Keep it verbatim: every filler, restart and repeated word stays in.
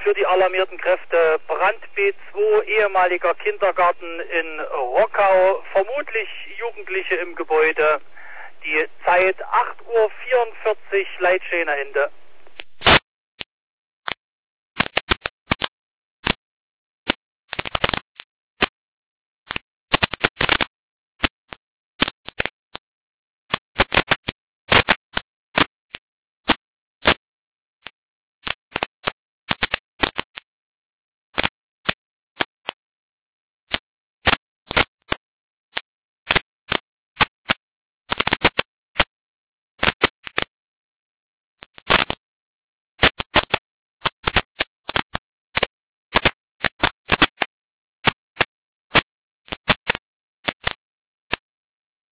für die alarmierten Kräfte. Brand B zwei, ehemaliger Kindergarten in Rockau, vermutlich Jugendliche im Gebäude. Die Zeit acht Uhr vierundvierzig, Leitschäne Ende.